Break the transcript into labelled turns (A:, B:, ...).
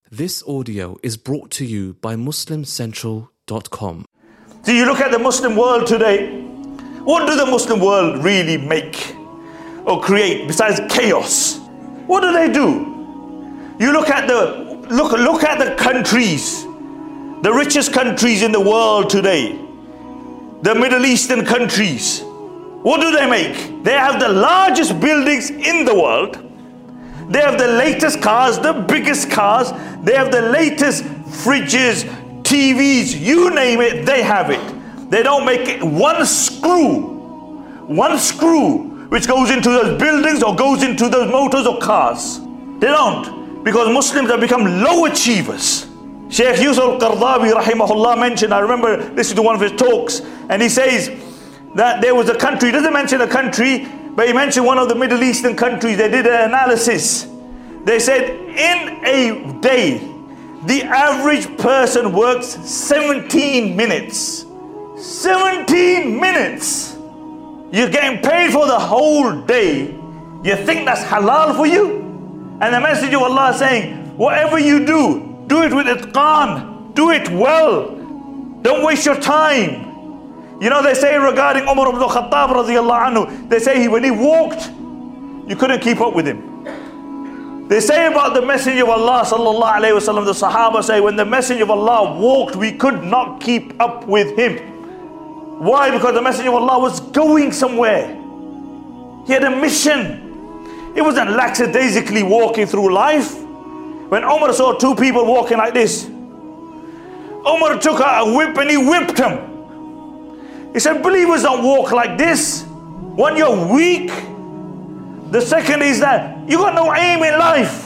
A: This audio is brought to you by MuslimCentral.com.
B: So you look at the Muslim world today, what do the Muslim world really make or create besides chaos? What do they do? You look at the countries, the richest countries in the world today, the Middle Eastern countries. What do they make? They have the largest buildings in the world. They have the latest cars, the biggest cars. They have the latest fridges, TVs, you name it, they have it. They don't make it one screw which goes into those buildings or goes into those motors or cars. They don't, because Muslims have become low achievers. Shaykh Yusuf al-Qaradawi rahimahullah mentioned, I remember listening to one of his talks, and he says that there was a country, he doesn't mention a country, but he mentioned one of the Middle Eastern countries. They did an analysis. They said in a day, the average person works 17 minutes. 17 minutes! You're getting paid for the whole day. You think that's halal for you? And the message of Allah is saying, whatever you do it with itqan. Do it well. Don't waste your time. You know, they say regarding Umar ibn Khattab radiyallahu anhu, they say when he walked, you couldn't keep up with him. They say about the Messenger of Allah sallallahu alayhi wa sallam, the Sahaba say, when the Messenger of Allah walked, we could not keep up with him. Why? Because the Messenger of Allah was going somewhere. He had a mission. He wasn't lackadaisically walking through life. When Umar saw two people walking like this, Umar took a whip and he whipped him. He said, believers don't walk like this. One, you're weak. The second is that you got no aim in life.